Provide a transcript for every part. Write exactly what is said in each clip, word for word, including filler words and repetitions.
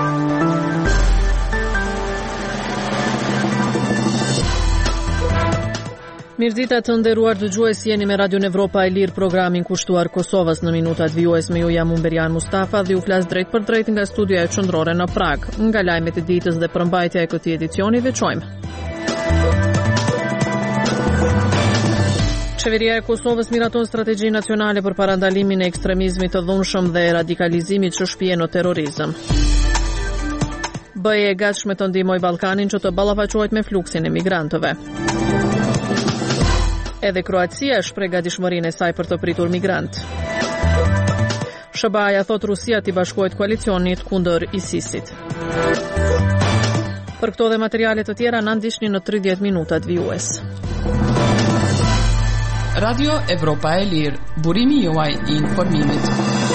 Mirëdita të nderuar dëgjues, jeni me Radio Evropa e Lirë, programin kushtuar Kosovës në minutat vijues. Me ju jam Umberian Mustafa dhe ju flas drejt për drejt nga studioja e qendrore në Prag. Nga lajmet e ditës dhe përmbajtja e këtij edicioni veçojmë. Qeveria e Kosovës miraton strategji nacionale për parandalimin e ekstremizmit të dhunshëm dhe radikalizimit që shpihen në terrorizëm. B E e gatshme të ndihmojë Ballkanin që të ballafaqohet me fluksin e migrantëve. Edhe Kroacia shpreh gatishmërinë e saj për të pritur migrant. S B A-ja thot Rusia t'i bashkohet koalicionit kundër ISIS-it. Për këto dhe materiale të tjera na ndiqni në tridhjetë minutat vijues. Radio Evropa e Lirë, burimi juaj i informimit.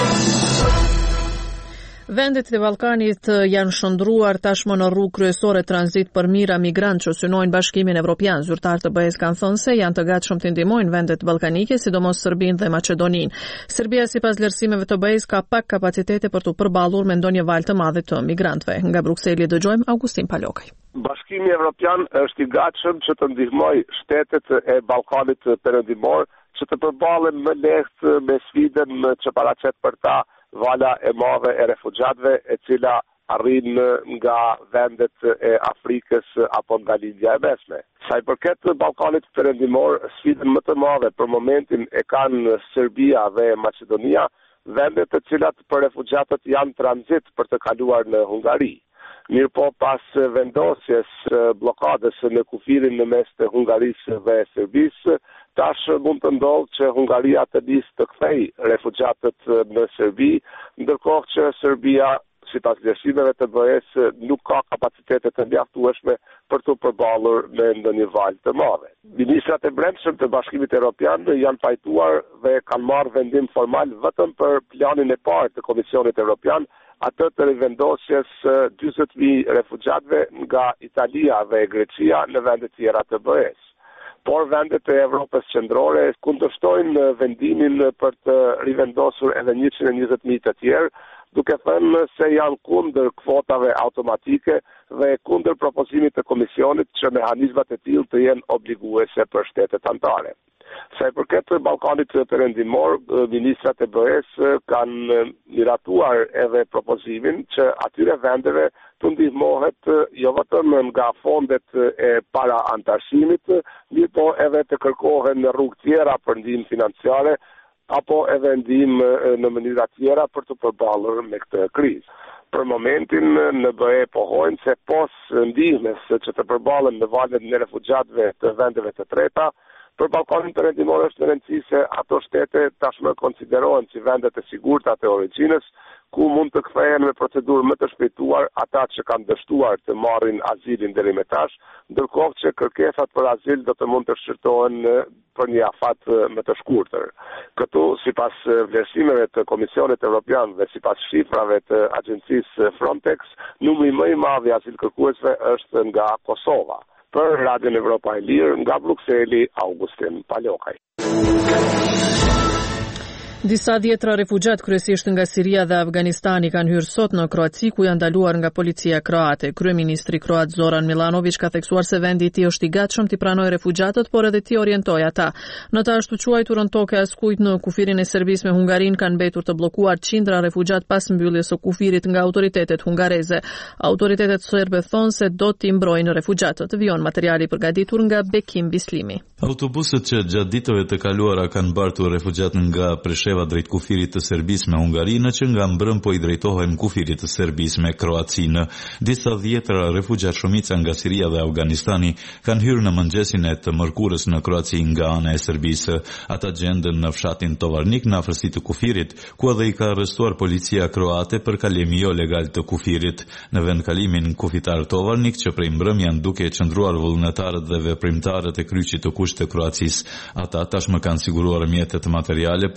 Vendet e Ballkanit janë shndruar tashmë në rrugë kryesore tranzit për mijëra migrantë që synojnë Bashkimin Evropian. Zyrtarët e B E-s kanë thënë se janë të gatshëm të ndihmojnë vendet ballkanike, sidomos Serbinë dhe Maqedoninë. Serbia sipas vlerësimeve të B E-s ka pak kapacitete për të përballur me ndonjë valë të madhe të migrantëve. Nga Brukseli dëgjojmë Augustin Palokaj. Bashkimi Evropian është i gatshëm që të ndihmojë shtetet e Ballkanit perëndimor që të përballen më lehtë me sfidën që paraqet për ta vala e madhe e refugjatëve, e cila arrin nga vendet e Afrikës apo nga Lindja e Mesme. Sa i përket Ballkanit perëndimor, sfidën më të madhe për momentin e kanë Serbia dhe Maqedonia, vendet të cilat për refugjatët janë tranzit për të kaluar në Hungari. Mirë po pas vendosjes blokadës në kufirin në mes të Hungarisë dhe Serbisë, tash mund të ndodhë që Hungaria të disë të kthej refugjatët në Serbi, ndërkohë që Serbia, sipas vlerësimeve të B E-s, nuk ka kapacitete të mjaftueshme për të përballur me ndonjë valë të madhe. Ministrat e brendshëm të Bashkimit Evropian janë pajtuar dhe kanë marrë vendim formal vetëm për planin e parë të Komisionit Evropian, atë të rivendosjes dyzet mijë refugjatëve nga Italia dhe Greqia në vende tjera të B E-s. Por vendet e Evropës qendrore kundërshtojnë vendimin për të rivendosur edhe njëqind e njëzet mijë të tjerë, duke thënë se janë kundër kvotave automatike dhe kundër propozimit të Komisionit që mehanizmat e tillë të jenë obliguese për shtetet anëtare. Sa i përket Ballkanit perëndimor, ministrat e B E-s kanë miratuar edhe propozimin që atyre vendeve të ndihmohet jo vetëm nga fondet e para antarësimit, mirë po edhe të kërkohen rrugë tjera për ndihmë financiare apo edhe ndihmë në mënyra tjera për të përballur me këtë krizë. Për momentin në B E pohojnë se pos ndihmës që të përballen me valët në refugjatëve të vendeve të treta, për Ballkanin perëndimor është në rëndësi se ato shtete tashmë konsiderohen si vendet e sigurta të origjinës, ku mund të kthehen me procedurë më të shpejtuar ata që kanë dështuar të marrin azilin deri më tash, ndërkohë që kërkesat për azil do të mund të shqyrtohen për një afat më të shkurtër. Këtu, sipas vlerësimeve të Komisionit Evropian dhe sipas shifrave të agjencisë Frontex, numri më i madh i azilkërkuesve është nga Kosova. Për Radio Evropa e Lirë, nga Brukseli, Augustin Palokaj. Disa dhjetra refugjat kryesisht nga Siria dhe Afganistani kanë hyrë sot në Kroaci, ku janë ndaluar nga policia kroate. Kryeministri kroat Zoran Milanović ka theksuar se vendi i tij është i gatshëm t'i pranojë refugjatët, por edhe t'i orientojë ata. Në të ashtu quajturën toke askujt në kufirin e Serbisë me Hungarinë kanë mbetur të bllokuar qindra refugjat pas mbylljes së kufirit nga autoritetet hungareze. Autoritetet serbe thonë se do t'i mbrojnë refugjatët. Vijon materiali përgatitur nga Bekim Bislimi. Autobuset që gjatë ditëve të kaluara kanë bartur refugjat nga Presheva drejt kufirit të Serbisë me Hungarinë, që nga mbrëm po i drejtohen kufirit të Serbisë me Kroacinë. Disa dhjetra refugjat, shumica nga Siria dhe Afganistani, kanë hyrë në mëngjesin e të mërkurës në Kroaci nga ana e Serbisë. Ata gjenden në fshatin Tovarnik në afërsi të kufirit, ku edhe i ka arrestuar policia kroate për kalim jo legal të kufirit. Në vendkalimin kufitar Tovarnik, që prej mbrëm janë duke qëndruar vullnetarët dhe veprimtarët e kryqit të kusht të Kroacisë. Ata tashmë kanë siguruar mjetet materiale për të pritur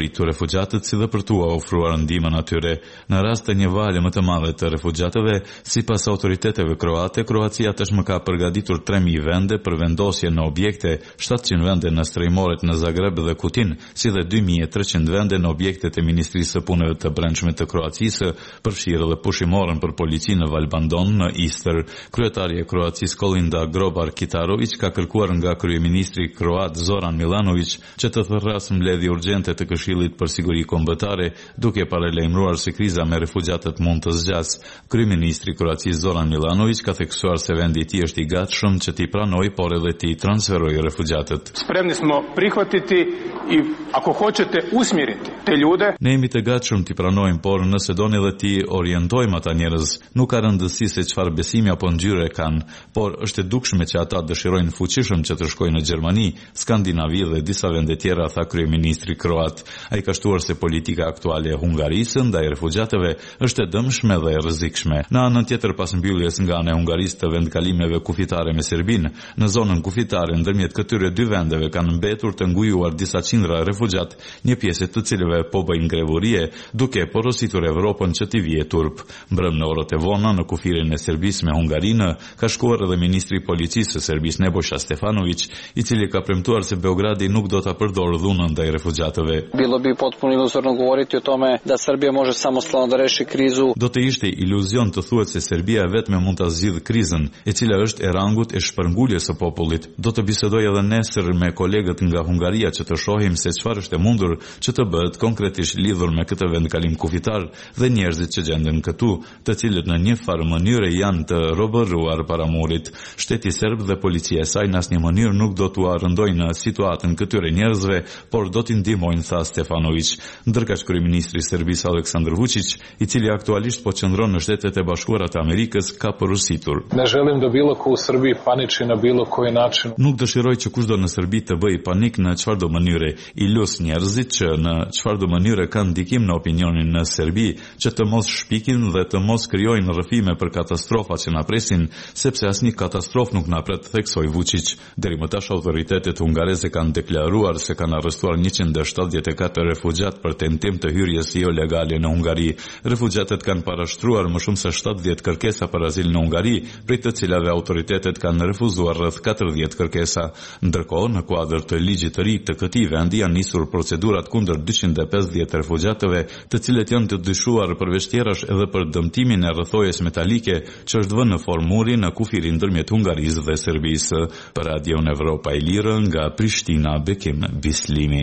arritur refugjatët si dhe për t'u ofruar ndihmën atyre. Në rast të një valje më të madhe të refugjatëve, sipas autoriteteve kroate, Kroacia tashmë ka përgatitur tre mijë vende për vendosje në objekte, shtatëqind vende në strejmoret në Zagreb dhe Kutin, si dhe dy mijë e treqind vende në objektet e Ministrisë së Punëve të Brendshme të Kroacisë, përfshirë dhe pushimorën për polici në Valbandon në Istër. Kryetari i Kroacisë Kolinda Grobar-Kitarović ka kërkuar nga kryeministri kroat Zoran Milanović që të thërrasë mbledhje urgjente të Këshillit për Siguri Kombëtare, duke paralajmëruar se kriza me refugjatët mund të zgjasë. Kryeministri i Kroacisë Zoran Milanović ka theksuar se vendi i tij është i gatshëm që t'i pranojë, por edhe t'i transferojë refugjatët. Spremni smo prihvatiti i ako hoćete usmjeriti te ljude. Ne jemi të gatshëm t'i pranojmë, por nëse doni edhe t'i orientojmë ata njerëz, nuk ka rëndësi se çfarë besimi apo ngjyre kanë, por është e dukshme që ata dëshirojnë fuqishëm që të shkojnë në Gjermani, Skandinavi dhe disa vende tjera, tha kryeministri kroat. Ai ka shtuar se politika aktuale e Hungarisë ndaj refugjatëve është e dëmshme dhe e rrezikshme. Në anën tjetër, pas mbylljes nga ana e Hungarisë të vendkalimeve kufitare me Serbinë, në zonën kufitare ndërmjet këtyre dy vendeve kanë mbetur të ngujuar disa qindra refugjat, një pjesë të cilëve po bëjnë grevurie, duke porositur Evropën që t'i vije turp. Mbrëm në orët e vona në kufirin e Serbisë me Hungarinë ka shkuar edhe ministri i policisë së Serbisë Nebojša Stefanović, i cili ka premtuar se Beogradi nuk do ta përdorë dhunën ndaj refugjatëve. Bilo bi potpuno iluzorno govoriti o tome da Serbia može samostalno da reši krizu. Do të ishte iluzion të thuhet se Serbia vetëm mund ta zgjidhë krizën, e cila është e rangut e shpërnguljes së popullit. Do të bisedoj edhe nesër me kolegët nga Hungaria që të shohim se çfarë është e mundur që të bëhet konkretisht lidhur me këtë vendkalim kufitar dhe njerëzit që gjenden këtu, të cilët në një farë mënyre janë të robëruar para murit. Shteti serb dhe policia e saj në asnjë mënyrë nuk do t'u rëndojnë në situatën këtyre njerëzve, por do t'i ndihmojnë, tha Stefanović. Ndërkaq kryeministri i Serbisë Aleksandar Vučić, i cili aktualisht po qëndron në Shtetet e Bashkuara të Amerikës, ka porositur. Ne želim da bilo ko u Srbiji paniči na bilo koji način. Nuk dëshiroj që kushdo në Serbi të bëj panik në çfarëdo mënyre. I lus njerëzit që në çfarëdo mënyre kanë ndikim në opinionin në Serbi, që të mos shpikin dhe të mos krijojnë rrëfime për katastrofat që na presin, sepse asnjë katastrofë nuk na pret, theksoi Vučić. Deri më tash autoritetet hungareze kanë deklaruar se kanë arrestuar njëqind e shtatëdhjetë e katër refugjat për tentim të hyrjes jo legale në Hungari. Refugjatët kanë parashtruar më shumë se shtatëdhjetë kërkesa për azil në Hungari, prej të cilave autoritetet kanë refuzuar rreth katërdhjetë kërkesa. Ndërkohë, në kuadër të ligjit të ri të këtij vendi janë nisur procedurat kundër dyqind e pesëdhjetë refugjatëve, të cilët janë të dyshuar përveç tjerash edhe për dëmtimin e rrethojës metalike që është vënë në formë muri në kufirin ndërmjet Hungarisë dhe Serbisë. Për Radion Evropa e Lirë nga Prishtina, Bekim Bislimi.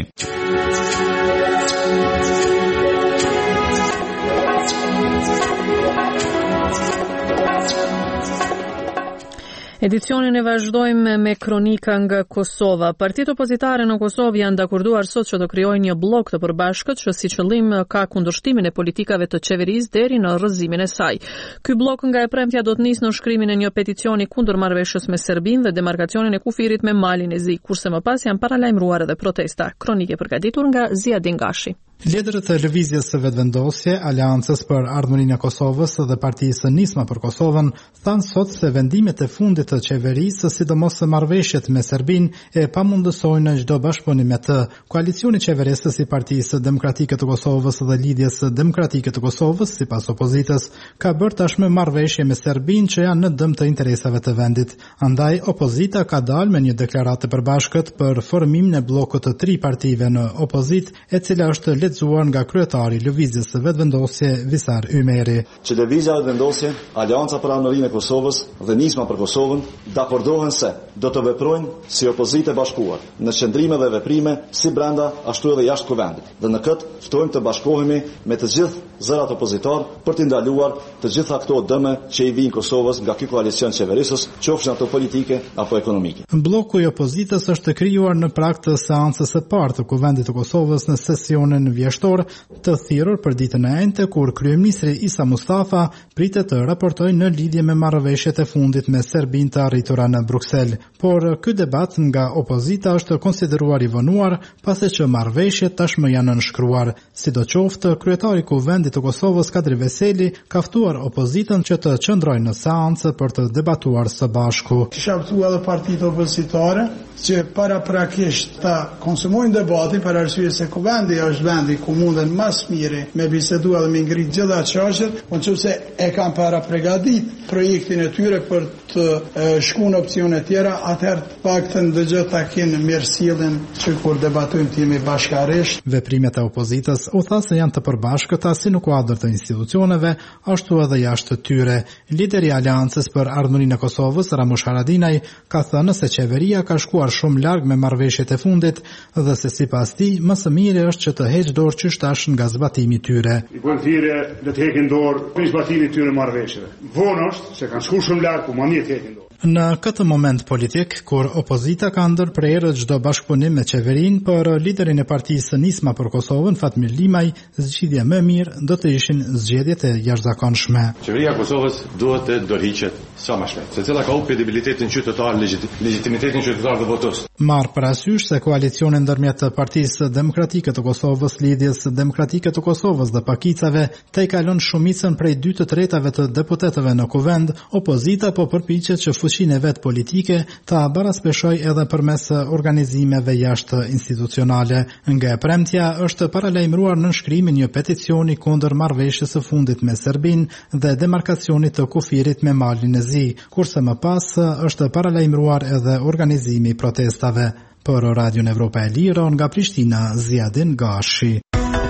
Edicionin e vazhdojmë me kronika nga Kosova. Partitë opozitare në Kosovë janë dakorduar sot që do krijojnë një blok të përbashkët që si qëllim ka kundërshtimin e politikave të qeverisë deri në rrëzimin e saj. Ky blok nga e premtja do të nisë në shkrimin e një peticioni kundër marrëveshjes me Serbinë dhe demarkacionin e kufirit me Malin e Zi, kurse më pas janë paralajmëruar edhe protesta. Kronike përgatitur nga Ziadin Gashi. Liderët e lëvizjes së vetëvendosje, Aleancës për Ardhmërinë e Kosovës dhe Partisë së Nisma për Kosovën thanë sot se vendimet e fundit të qeverisë, sidomos marrëveshjet me Serbinë, e pamundësojnë çdo bashkëpunim me të. Koalicioni qeverisës i Partisë Demokratike të Kosovës dhe Lidhjes Demokratike të Kosovës, sipas opozitës, ka bërë tashmë marrëveshje me Serbinë që janë në dëm të interesave të vendit. Andaj opozita ka dalë me një deklaratë të përbashkët për formimin e bllokut të tri partive në opozitë, e cila është lexuar nga kryetari i lëvizjes së vetëvendosje Visar Ymeri. Që lëvizja e vetëvendosje, Aleanca për Ardhmërinë e Kosovës dhe Nisma për Kosovën dakordohen se do të veprojnë si opozitë e bashkuar në qëndrime dhe veprime si brenda ashtu edhe jashtë kuvendit. Dhe në këtë ftojmë të bashkohemi me të gjithë zërat opozitar për të ndaluar të gjitha këto dëme që i vijnë Kosovës nga ky koalicion qeverisës, qofshin ato politike apo ekonomike. Bloku i opozitës është krijuar në prag të seancës së parë të Kuvendit të Kosovës në sesionin vjeshtor të thirrur për ditën e enjte, kur kryeministri Isa Mustafa pritet të raportojë në lidhje me marrëveshjet e fundit me Serbinë të arritura në Bruksel. Por ky debat nga opozita është konsideruar i vonuar, pasi që marrëveshjet tashmë janë nënshkruar. Sidoqoftë, kryetari i Kuvendit të Kosovës Kadri Veseli ka ftuar opozitën që të qëndrojnë në seancë për të debatuar së bashku. Kisha ftuar edhe partitë opozitare që paraprakisht ta konsumojnë debatin për arsye se Kuvendi është vend vendi ku munden mas miri me bisedu edhe me ngrit gjitha qaqet, po nëse e kanë para përgatit projektin e tyre për të shkuar në opsione tjera, atëherë të paktën dëgjoj ta kenë mirësjelljen që kur debatojmë të jemi bashkërisht. Veprimet e opozitës u tha se janë të përbashkëta si në kuadër të institucioneve, ashtu edhe jashtë të tyre. Lideri i Aleancës për Ardhmërinë e Kosovës, Ramush Haradinaj, ka thënë se qeveria ka shkuar shumë larg me marrëveshjet e fundit dhe se sipas tij më së miri është që të heqë dorë qyshtash nga zbatimi i tyre. I bën thirrje le të heqin dorë për zbatimin e tyre marrëveshjeve. Vonë është se kanë shkuar shumë larg, po më mirë të heqin dorë. Në këtë moment politik, kur opozita ka ndërprerë çdo bashkëpunim me qeverinë, për liderin e partisë Nisma për Kosovën, Fatmir Limaj, zgjidhja më mirë do të ishin zgjedhjet e jashtëzakonshme. Qeveria e Kosovës duhet të dorëhiqet sa më shpejt, secila ka humbur kredibilitetin qytetar, legitimitetin qytetar dhe votues. Marr parasysh se koalicioni ndërmjet Partisë Demokratike të Kosovës, Lidhjes Demokratike të Kosovës dhe Pakicave tejkalon shumicën prej dy të tretave të deputetëve në kuvend, opozita po përpiqet që fuqinë e vet politike ta baraspeshoj edhe përmes organizimeve jashtë institucionale. Nga e premtja është paralajmëruar nënshkrimi një peticioni kundër marrëveshjes së fundit me Serbinë dhe demarkacionit të kufirit me malin e zi, kurse më pas është paralajmëruar edhe organizimi i protestave. Për Radion Evropa e Lirë, nga Prishtina, Ziadin Gashi.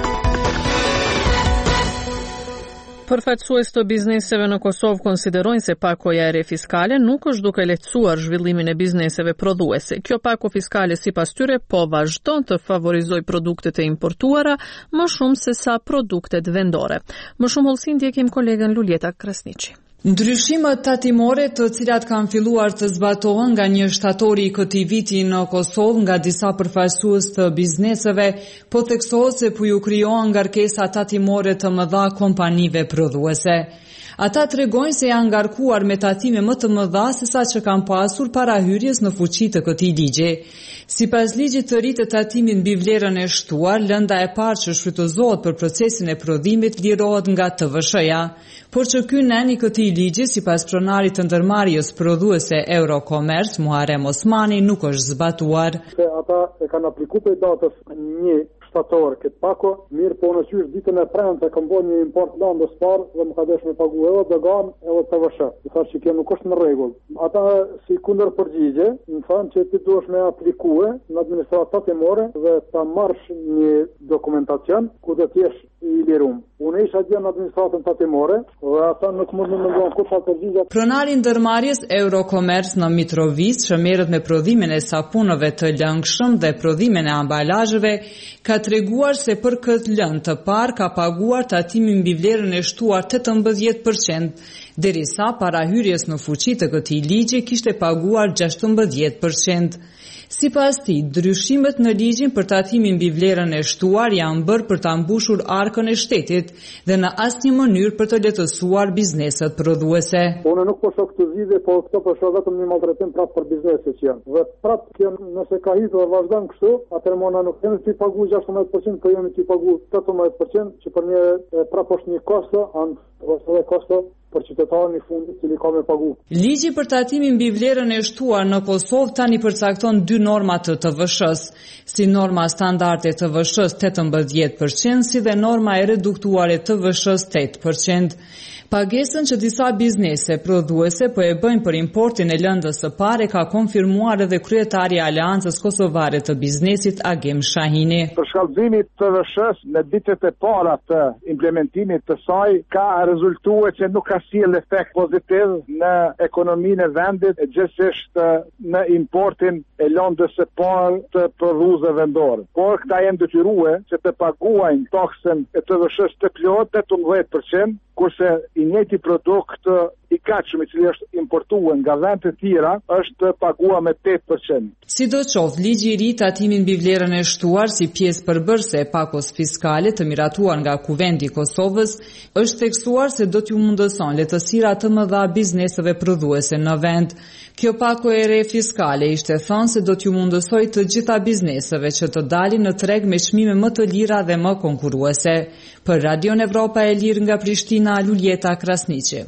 Përfaqësues të bizneseve në Kosovë konsiderojnë se pakoja e re fiskale nuk është duke lehtësuar zhvillimin e bizneseve prodhuese. Kjo pako fiskale sipas tyre po vazhdon të favorizojë produktet e importuara më shumë se sa produktet vendore. Më shumë hollësi ndjekim kolegën Luljeta Krasniqi. Ndryshimet tatimore të cilat kanë filluar të zbatohen nga një shtatori i këtij viti në Kosovë nga disa përfaqësues të bizneseve, po theksohet se po ju krijohen ngarkesa tatimore të mëdha kompanive prodhuese. Ata tregojnë se janë ngarkuar me tatime më të mëdha se sa që kanë pasur para hyrjes në fuqi të këtij ligji. Sipas ligjit të ri të tatimit mbi vlerën e shtuar, lënda e parë që shfrytëzohet për procesin e prodhimit lirohet nga T V S-ja, por që ky nen i këtij ligji, sipas pronarit të ndërmarrjes prodhuese Eurocommerce, Muharrem Osmani, nuk është zbatuar. Se ata e kanë aplikuar për datës një shtator këtë pako, mirë po në qysh ditën e premte kam bërë një import landës parë dhe më ka desh me pagu edhe dogan edhe T V S. I thash që kjo nuk është në rregull. Ata si kundër përgjigje, më thanë që ti duhesh me aplikue në administratë tatimore dhe ta marrësh një dokumentacion ku do të jesh i lirum. Unë isha gjë në administratën tatimore dhe ata nuk mund të mëndohen kur ta përgjigja. Pronari i ndërmarrjes Eurocommerce në Mitrovic, që merret me prodhimin e sapunëve të lëngshëm dhe prodhimin e ambalazheve, ka treguar se për këtë lëndë të parë ka paguar tatimin mbi vlerën e shtuar tetëmbëdhjetë përqind, derisa para hyrjes në fuqi të këtij ligji kishte paguar gjashtëmbëdhjetë përqind. Sipas tij, ndryshimet në ligjin për tatimin mbi vlerën e shtuar janë bërë për ta mbushur arkën e shtetit dhe në asnjë mënyrë për të lehtësuar bizneset prodhuese. Unë nuk po shoh këtë zgjidhje, po këto po shoh vetëm një maltretim prapë për bizneset që janë. Dhe prapë kjo nëse ka hyrë dhe vazhdon kështu, atëherë mona nuk kemi të pagu gjashtëmbëdhjetë përqind, po jemi të pagu tetëmbëdhjetë përqind, që për një prapë është një kosto, anë ose kosto për qytetarin i fundit që li ka me pagu. Ligji për tatimin mbi vlerën e shtuar në Kosovë tani përcakton dy norma të T V S-s, si norma standarde T V S-s tetëmbëdhjetë përqind, si dhe norma e reduktuar e T V S-s tetë përqind. Pagesën që disa biznese prodhuese po e bëjnë për importin e lëndës së parë ka konfirmuar edhe kryetari i Aleancës Kosovare të Biznesit Agim Shahini. Për shkallëzimin e T V S-s në ditët e para të implementimit të saj ka rezultuar që nuk ka sjellë efekt pozitiv në ekonominë e vendit, gjithsesi në importin e lëndës së parë të prodhuesve vendor. Por këta janë detyruar që të paguajnë taksën e T V S-s të plotë tetëmbëdhjetë përqind, kurse i njëjti produkt i gatshëm i cili është importuar nga vende të tjera është paguar me tetë përqind. Sidoqoftë, ligji i ri tatimin mbi vlerën e shtuar si pjesë përbërëse e pakos fiskale të miratuar nga Kuvendi i Kosovës është theksuar se do t'ju mundëson lehtësira të mëdha bizneseve prodhuese në vend. Kjo pako e re fiskale ishte thënë se do t'ju mundësoj të gjitha bizneseve që të dalin në treg me çmime më të lira dhe më konkurruese. Për Radion Evropa e Lirë nga Prishtina, Luljeta Krasniqi.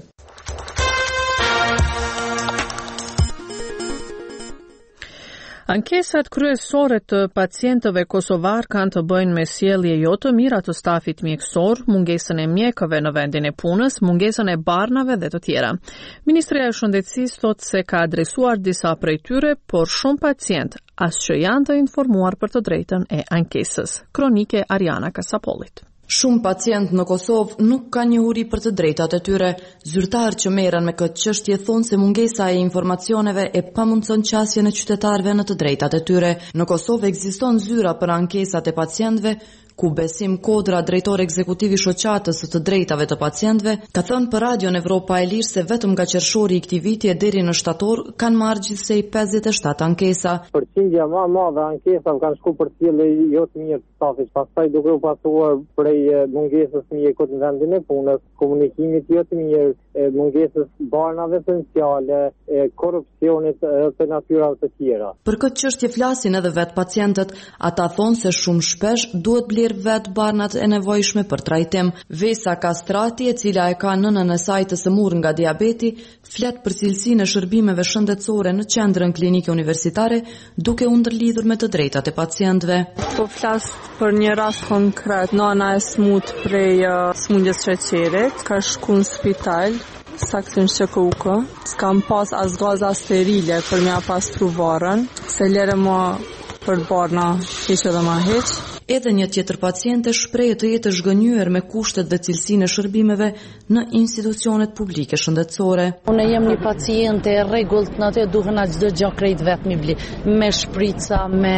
Ankesat kryesore të pacientëve kosovar kanë të bëjnë me sjellje jo të mira të stafit mjekësor, mungesën e mjekëve në vendin e punës, mungesën e barnave dhe të tjera. Ministria e Shëndetësisë thotë se ka adresuar disa prej tyre, por shumë pacient as që janë të informuar për të drejtën e ankesës. Kronike Ariana Kasapollit. Shumë pacient në Kosovë nuk ka njohuri për të drejtat e tyre. Zyrtarë që merren me këtë çështje thonë se mungesa e informacioneve e pamundson qasjen e qytetarëve në të drejtat e tyre. Në Kosovë ekziston zyra për ankesat e pacientëve, ku Besim Kodra, drejtor ekzekutivi i shoqatës së të drejtave të pacientëve, ka thënë për Radion Evropa e Lirë se vetëm nga qershori i këtij viti e deri në shtator kanë marrë gjithsej pesëdhjetë e shtatë ankesa. Përqindja më e madhe ankesave kanë shkuar për sjellje jo të mirë të stafit, pastaj duke u pasuar prej mungesës mjekut në vendin e punës, komunikimit jo të mirë, mungesës barnave potenciale, korrupsionit të natyrave të tjera. Për këtë çështje flasin edhe vetë pacientët, ata thonë se shumë shpesh duhet bler vetë barnat e nevojshme për trajtim. Vesa Kastrati, e cila e ka nënën e saj të sëmurë nga diabeti, flet për cilësinë e shërbimeve shëndetësore në qendrën klinike universitare, duke u ndërlidhur me të drejtat e pacientëve. Po flas për një rast konkret, nana e smut prej uh, smundjes sheqerit, ka shku në spital, saktin shkukë, s'kam pas as gaza sterile për mja pastru varën, se lere më për barna hiç edhe ma hiç. Edhe një tjetër paciente shpreh të jetë zhgënjur me kushtet dhe cilësinë e shërbimeve në institucionet publike shëndetësore. Unë jam një paciente e rregullt, në atë duhen na çdo gjë krejt vetë mi bli, me shprica, me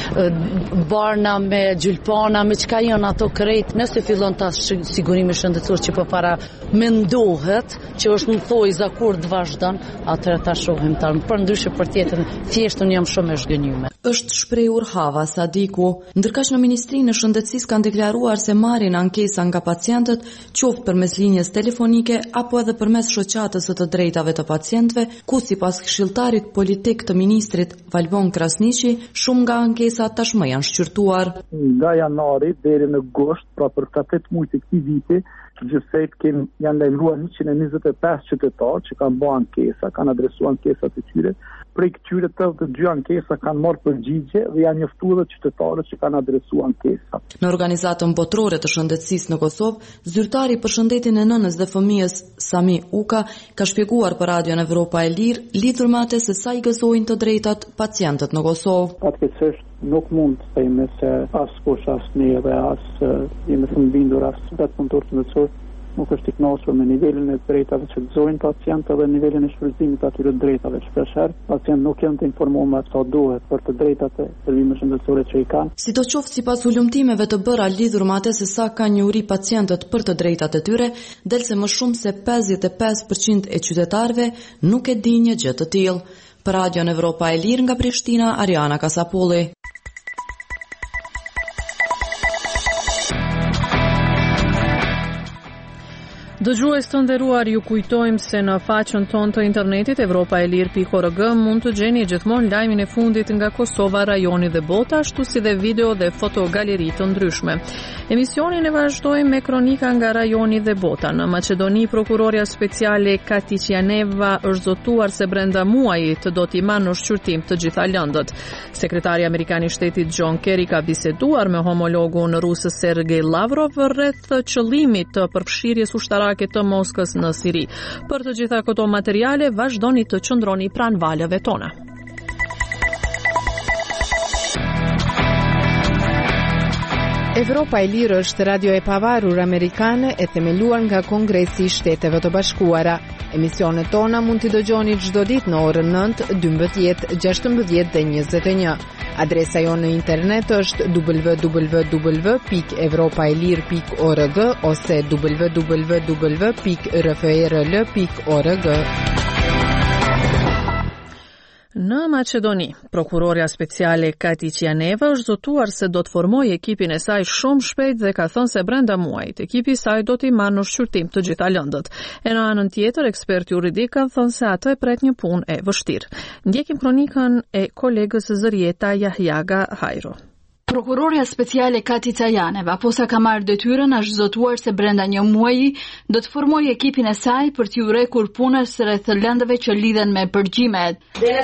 barna, me gjylpana, me çka janë ato krejt. Nëse fillon ta sigurimi shëndetësor që përpara mendohet që është në thojza kur të vazhdon, atëherë ta shohim ta. Përndryshe për tjetër, thjesht unë jam shumë e zhgënjur. Është shprehur Hava Sadiku, ndërkaq në Ministrinë e Shëndetësisë kanë deklaruar se marrin ankesa nga pacientët, qoftë përmes linjës telefonike apo edhe përmes shoqatës së të drejtave të pacientëve, ku sipas këshilltarit politik të ministrit Valbon Krasniqi, shumë nga ankesat tashmë janë shqyrtuar. Nga janari deri në gusht, pra për katër muaj të këtij viti, gjithsej kem janë lajmëruar njëqind e njëzet e pesë qytetarë që kanë bërë ankesa, kanë adresuar ankesat e tyre. Prej këtyre tetëdhjetë e dy ankesa kanë marrë përgjigje dhe janë njoftuar edhe qytetarët që kanë adresuar ankesa. Në organizatën botërore të shëndetësisë në Kosovë, zyrtari për shëndetin e nënës dhe fëmijës Sami Uka ka shpjeguar për Radion Evropa e Lirë lidhur me atë se sa i gëzojnë të drejtat pacientët në Kosovë. Fatkeqësisht nuk mund të themi se as kush as ne dhe as jemi të mbindur as vetë punëtor të ndërtuar nuk është i kënaqur me nivelin e drejtave që gëzojnë pacientët dhe nivelin e shfrytëzimit të atyre drejtave. Shpeshherë pacientët nuk janë të informuar sa duhet për të drejtat e shërbimeve shëndetësore që i kanë. Sidoqoftë sipas ulëmtimeve të bëra lidhur me atë se sa kanë njohuri pacientët për të drejtat e tyre, del se më shumë se pesëdhjetë e pesë përqind e qytetarëve nuk e dinë një gjë të tillë. Për Radion Evropa e Lirë nga Prishtina, Ariana Kasapolli. Dëgjues të nderuar, ju kujtojmë se në faqen tonë të internetit evropaelir pikë org mund të gjeni gjithmonë lajmin e fundit nga Kosova, rajoni dhe bota, ashtu si dhe video dhe fotogaleri të ndryshme. Emisionin e vazhdojmë me kronika nga rajoni dhe bota. Në Maqedoni, prokuroria speciale Katiqianeva është zotuar se brenda muajit do t'i marrë në shqyrtim të gjitha lëndët. Sekretari amerikan i shtetit John Kerry ka biseduar me homologun rus Sergej Lavrov rreth qëllimit të përfshirjes ushtarake të Moskës në Siri. Për të gjitha këto materiale, vazhdoni të qëndroni pranë valëve tona. Evropa e Lirë është radio e pavarur amerikane e themeluar nga Kongresi i Shteteve të Bashkuara. Emisionet tona mund t'i dëgjoni çdo ditë në orën nëntë, dymbëdhjetë, gjashtëmbëdhjetë dhe njëzet e një. Adresa jonë në internet është w w w pikë evropaelir pikë org ose w w w pikë r f r l pikë org. Në Maqedoni, prokuroria speciale Katiqianeva është zotuar se do të formojë ekipin e saj shumë shpejt dhe ka thënë se brenda muajit ekipi i saj do t'i marrë në shqyrtim të gjitha lëndët. E në anën tjetër, ekspert juridik ka thënë se atë e pret një punë e vështirë. Ndjekim kronikën e kolegës Zërieta Jahjaga Hajro. Prokuroria speciale Katica Janeva, posa ka marrë detyrën, është zotuar se brenda një muaji do të formojë ekipin e saj për t'u rekur punës rreth lëndëve që lidhen me përgjimet.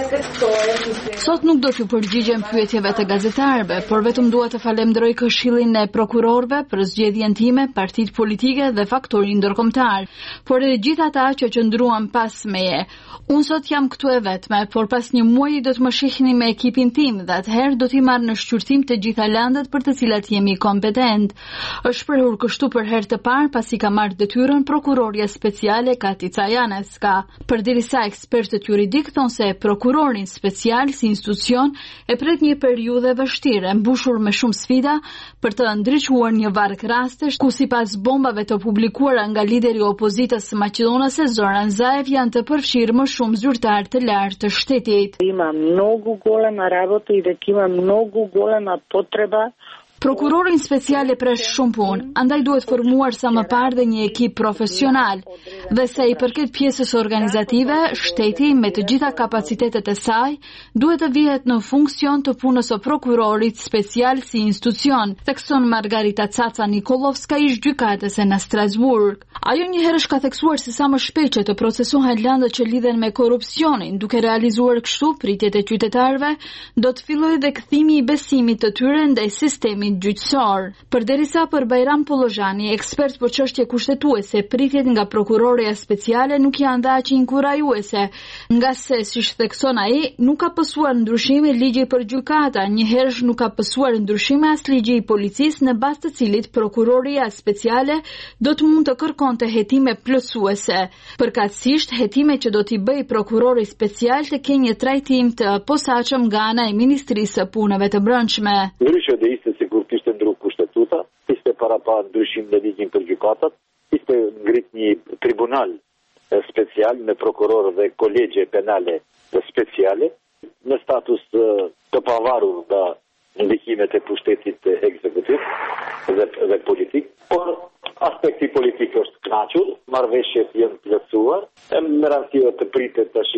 Sot nuk do t'ju përgjigjem pyetjeve të gazetarëve, por vetëm dua të falenderoj Këshillin e Prokurorëve për zgjedhjen time, partitë politike dhe faktorin ndërkombëtar, por edhe gjithë ata që qëndruan pas meje. Unë sot jam këtu e vetme, por pas një muaji do të më shihni me ekipin tim dhe atëherë do t'i marr në shqyrtim të gjitha landet për të cilat jemi kompetent. Është shprehur kështu për herë të parë pasi ka marrë detyrën prokuroria speciale Katica Janevska. Përderisa ekspertët juridik thonë se prokurorin special si institucion e pret një periudhë vështirë, mbushur me shumë sfida për të ndriçuar një varg rastesh ku sipas bombave të publikuara nga lideri i opozitës maqedonase Zoran Zaev janë të përfshirë më shumë zyrtar të lartë të shtetit. Ima mnogo golema работа и дека има mnogo golema potreba. Prokurorin special e presh shumë punë, andaj duhet formuar sa më parë dhe një ekip profesional. Dhe sa i përket pjesës organizative, shteti me të gjitha kapacitetet e saj duhet të vihet në funksion të punës së prokurorit special si institucion, thekson Margarita Caca Nikolovska ish gjykatës e në Strasburg. Ajo njëherë ka theksuar se sa më shpejt që të procesohen lëndët që lidhen me korrupsionin, duke realizuar kështu pritjet e qytetarëve, do të fillojë dhe kthimi i besimit të tyre ndaj sistemit gjyqësor. Përderisa për Bajram Pollozhani, ekspert për çështje kushtetuese, pritjet nga prokuroria speciale nuk janë dhe aq inkurajuese, nga se siç thekson ai, nuk ka pësuar ndryshime ligji për gjykata, njëherësh nuk ka pësuar ndryshime as ligji i policisë në bazë të cilit prokuroria speciale do të mund të kërkonte hetime plotësuese. Përkatësisht, hetime që do t'i bëj prokurori special të kenë një trajtim të posaçëm nga ana e Ministrisë së Punëve të Brendshme. Ndryshe do ishte sikur kishte ndru kushtetuta, ishte para pa ndryshim në ligjin për gjykatat, ishte ngrit një tribunal special me prokuror dhe kolegje penale speciale në status të pavarur nga ndikimet e pushtetit ekzekutiv dhe, dhe politik, por aspekti politik është kënaqur, marrëveshjet janë plotësuar, me rastësive të pritet tash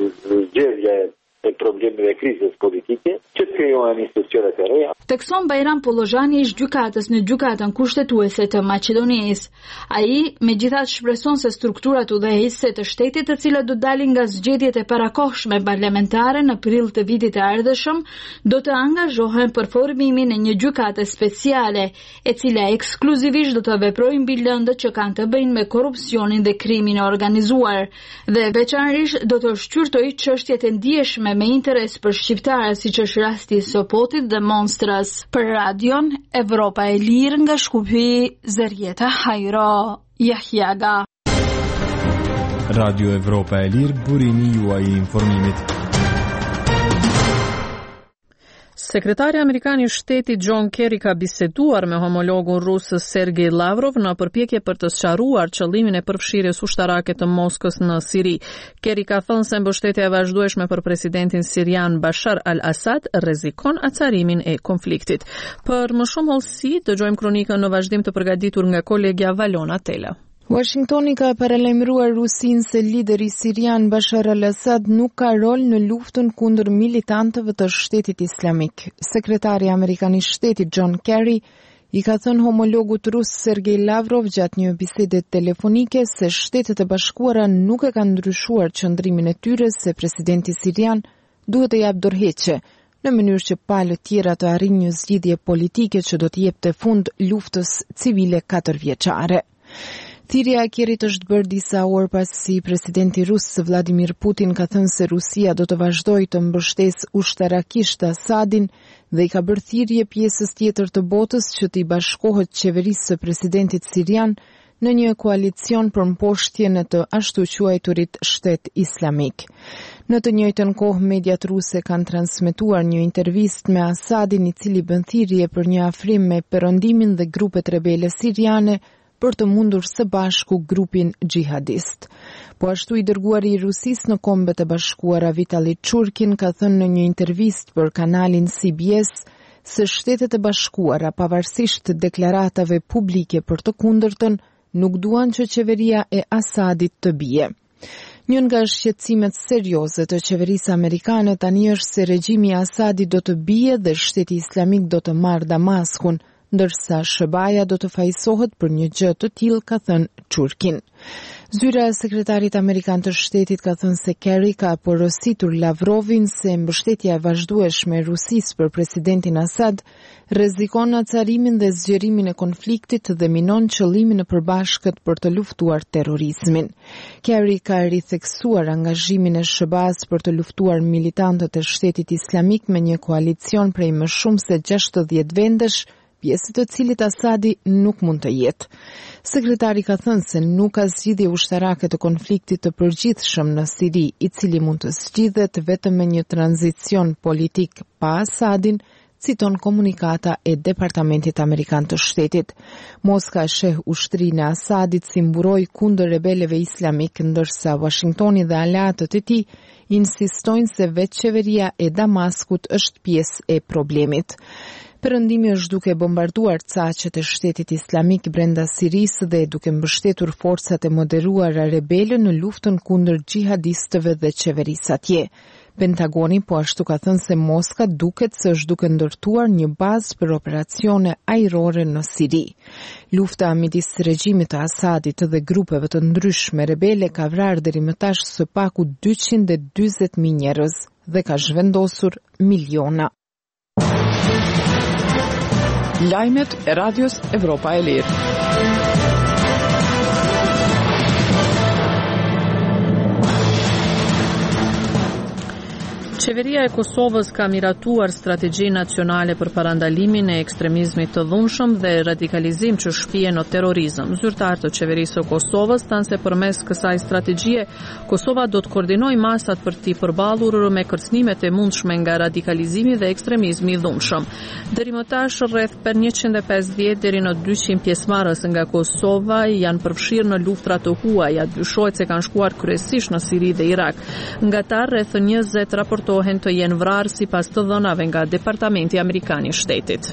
zgjedhja e problemeve e krizës politike, që të krijohen institucionet e reja. Tekson Bajram Pollozhani ish gjykatës në gjykatën kushtetuese të Maqedonisë. Ai megjithatë shpreson se strukturat udhëheqëse të shtetit, të cilat do dalin nga zgjedhjet e parakohshme parlamentare në prill të vitit të ardhshëm, do të angazhohen për formimin e një gjykate speciale, e cila ekskluzivisht do të veprojë mbi lëndët që kanë të bëjnë me korrupsionin dhe krimin e organizuar, dhe veçanërisht do të shqyrtojë çështjet e ndjeshme me interes për shqiptarët, siç është rasti i Sopotit dhe Monstrës. Për Radion Evropa e Lirë nga Shkupi, Zerjeta Hajro, Jahjaga. Radio Evropa e Lirë, burimi juaj i informimit. Sekretari amerikan i shtetit John Kerry ka biseduar me homologun rus Sergej Lavrov në përpjekje për të sqaruar qëllimin e përfshirjes ushtarake të Moskës në Siri. Kerry ka thënë se mbështetja e vazhdueshme për presidentin sirian Bashar al-Assad rrezikon acarimin e konfliktit. Për më shumë hollësi, dëgjojmë kronikën në vazhdim të përgatitur nga kolegja Valona Tela. Washingtoni ka paralajmëruar Rusinë se lideri sirian Bashar al-Assad nuk ka rol në luftën kundër militantëve të Shtetit Islamik. Sekretari amerikan i Shtetit John Kerry i ka thënë homologut rus Sergej Lavrov gjatë një bisede telefonike se Shtetet e Bashkuara nuk e kanë ndryshuar qëndrimin e tyre se presidenti sirian duhet të japë dorëheqje, në mënyrë që palët tjera të arrijnë një zgjidhje politike që do të jepte fund luftës civile katërvjeçare. Thirrja e Kerrit është bërë disa orë pasi presidenti rus Vladimir Putin ka thënë se Rusia do të vazhdojë të mbështesë ushtarakisht Asadin dhe i ka bërë thirrje pjesës tjetër të botës që t'i bashkohet qeverisë së presidentit sirian në një koalicion për mposhtje në të ashtu quajturit shtet islamik. Në të njëjtën kohë, mediat ruse kanë transmetuar një intervistë me Asadin, i cili bën thirrje për një afrim me perëndimin dhe grupet rebele siriane për të mundur së bashku grupin gjihadist. Po ashtu i dërguari i Rusisë në Kombet e Bashkuara Vitali Churkin ka thënë në një intervistë për kanalin C B S se Shtetet e Bashkuara, pavarësisht deklaratave publike për të kundërtën, nuk duan që qeveria e Asadit të bie. Një nga shqetësimet serioze të qeverisë amerikane tani është se regjimi i Asadit do të bie dhe Shteti Islamik do të marrë Damaskun, ndërsa Shëbaja do të fajsohet për një gjë të tillë, ka thënë Churkin. Zyra e sekretarit amerikan të shtetit ka thënë se Kerry ka porositur Lavrovin se mbështetja e vazhdueshme e Rusisë për presidentin Asad rrezikon acarimin dhe zgjerimin e konfliktit dhe minon qëllimin e përbashkët për të luftuar terrorizmin. Kerry ka ritheksuar angazhimin e Shëbas për të luftuar militantët e Shtetit Islamik me një koalicion prej më shumë se gjashtëdhjetë vendesh, pjesë të cilit Asadi nuk mund të jetë. Sekretari ka thënë se nuk ka zgjidhje ushtarake të konfliktit të përgjithshëm në Siri, i cili mund të zgjidhet vetëm me një tranzicion politik pa Asadin, citon komunikata e Departamentit Amerikan të Shtetit. Moska sheh ushtrinë e Asadit si mburoj kundër rebelëve islamik, ndërsa Washingtoni dhe aleatët e tij insistojnë se vetë qeveria e Damaskut është pjesë e problemit. Perëndimi është duke bombarduar caqet e Shtetit Islamik brenda Sirisë dhe duke mbështetur forcat e moderuara rebele në luftën kundër xhihadistëve dhe qeverisë atje. Pentagoni po ashtu ka thënë se Moska duket se është duke ndërtuar një bazë për operacione ajrore në Siri. Lufta midis regjimit të Asadit dhe grupeve të ndryshme rebele ka vrarë deri më tash së paku dyqind e dyzet mijë njerëz dhe ka zhvendosur miliona. Lajmet e Radios Evropa e Lirë. Qeveria e Kosovës ka miratuar strategji nacionale për parandalimin e ekstremizmit të dhunshëm dhe radikalizim që shpihen në terrorizëm. Zyrtarët të qeverisë së Kosovës thanë se përmes kësaj strategjie Kosova do të koordinojë masat për të përballur me kërcënimet e mundshme nga radikalizimi dhe ekstremizmi i dhunshëm. Deri më tash rreth për njëqind e pesëdhjetë deri në dyqind pjesëmarrës nga Kosova janë përfshirë në luftrat të huaja, dyshohet se kanë shkuar kryesisht në Siri dhe Irak. Nga ta rreth njëzet raportohen të jenë vrarë sipas të dhënave nga Departamenti Amerikan i Shtetit.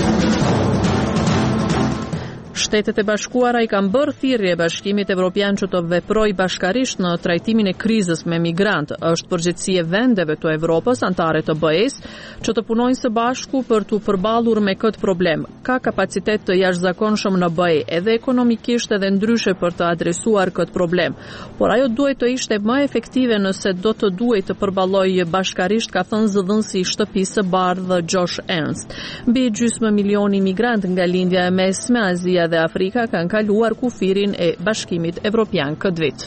Shtetet e Bashkuara i kanë bërë thirrje Bashkimit Evropian që të veprojë bashkarisht në trajtimin e krizës me migrantë. Është përgjegjësi e vendeve të Evropës antare të B E-s që të punojnë së bashku për të përballur me këtë problem. Ka kapacitet të jashtëzakonshëm në B E, edhe ekonomikisht edhe ndryshe për të adresuar këtë problem. Por ajo duhet të ishte më efektive nëse do të duhet të përballojë bashkarisht, ka thënë zëdhënësi i shtëpisë së bardhë Josh Ernst. Mbi gjysmë milioni migrantë nga lindja e mesme, Azia dhe Afrika kanë kaluar kufirin e Bashkimit Evropian këtë vit.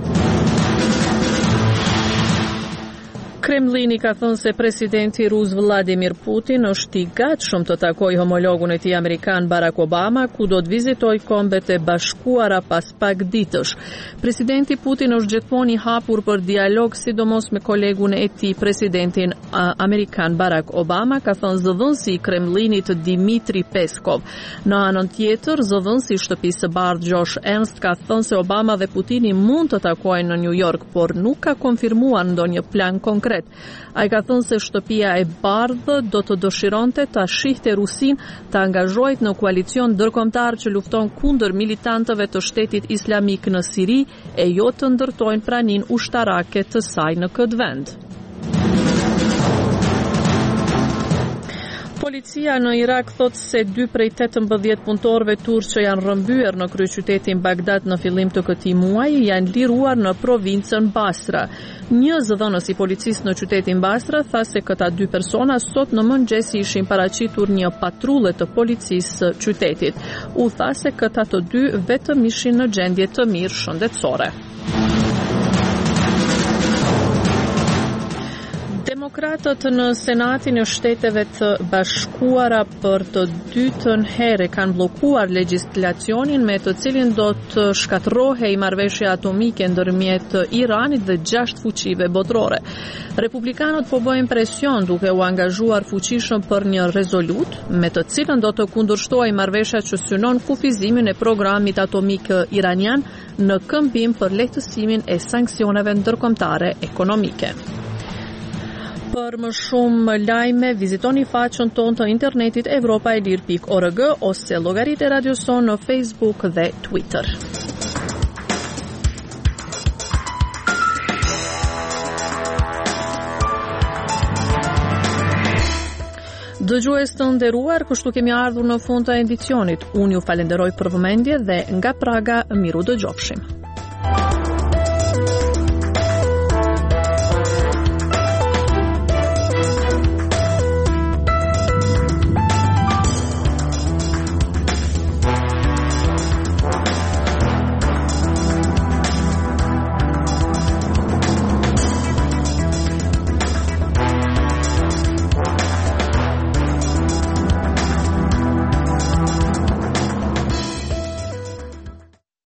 Kremlini ka thënë se presidenti rus Vladimir Putin është i gatshëm të takojë homologun e tij amerikan Barack Obama, ku do të vizitojë Kombet e Bashkuara pas pak ditësh. Presidenti Putin është gjithmonë i hapur për dialog, sidomos me kolegun e tij, presidentin amerikan Barack Obama, ka thënë zëdhënësi i Kremlinit Dmitri Peskov. Në anën tjetër, zëdhënësi i shtëpisë së bardhë Josh Ernst ka thënë se Obama dhe Putini mund të takojnë në New York, por nuk ka konfirmuar ndonjë plan konkret. Ai ka thënë se shtëpia e bardhë do të dëshironte ta shihte Rusin të angazhohet në koalicion ndërkombëtar që lufton kundër militantëve të Shtetit Islamik në Siri e jo të ndërtojnë praninë ushtarake të saj në këtë vend. Policia në Irak thot se dy prej tetëmbëdhjetë punëtorëve turq që janë rrëmbyer në kryeqytetin Bagdad në fillim të këtij muaji janë liruar në provincën Basra. Një zëdhënës i policisë në qytetin Basra tha se këta dy persona sot në mëngjes ishin paraqitur një patrulle të policisë së qytetit. U tha se këta të dy vetëm ishin në gjendje të mirë shëndetësore. Demokratët në Senatin e Shteteve të Bashkuara për të dytën herë kanë bllokuar legjislacionin me të cilin do të shkatërrohej marrëveshja atomike ndërmjet Iranit dhe gjashtë fuqive botërore. Republikanët po bëjnë presion duke u angazhuar fuqishëm për një rezolut me të cilën do të kundërshtojë marrëveshja që synon kufizimin e programit atomik iranian në këmbim për lehtësimin e sanksioneve ndërkombëtare ekonomike. Për më shumë lajme, vizitoni faqen tonë të internetit evropaelir pikë org ose llogaritë e Radios Son në Facebook dhe Twitter. Dëgjues të nderuar, kështu kemi ardhur në fund të edicionit. Unë ju falenderoj për vëmendje dhe nga Praga miru dëgjofshim.